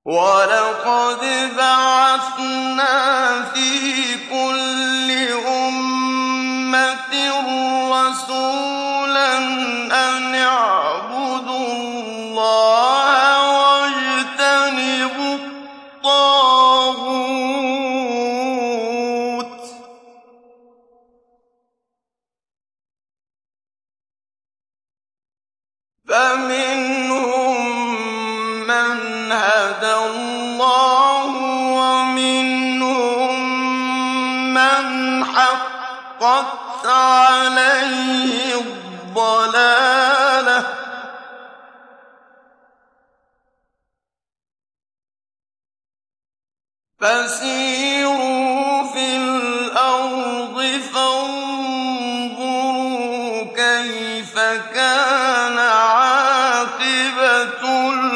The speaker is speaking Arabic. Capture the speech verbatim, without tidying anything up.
وَلَقَدْ بَعَثْنَا فِي كُلِّ أُمَّةٍ رَّسُولًا أَنِ اعْبُدُوا اللَّهَ وَاجْتَنِبُوا الطَّاغُوتَ ۖ فَمِنْهُم مَّنْ هَدَى اللَّهُ وَمِنْهُم مَّنْ حَقَّتْ عَلَيْهِ الضَّلَالَةُ ۚ فَسِيرُوا فِي الْأَرْضِ فَانظُرُوا كَيْفَ كَانَ عَاقِبَةُ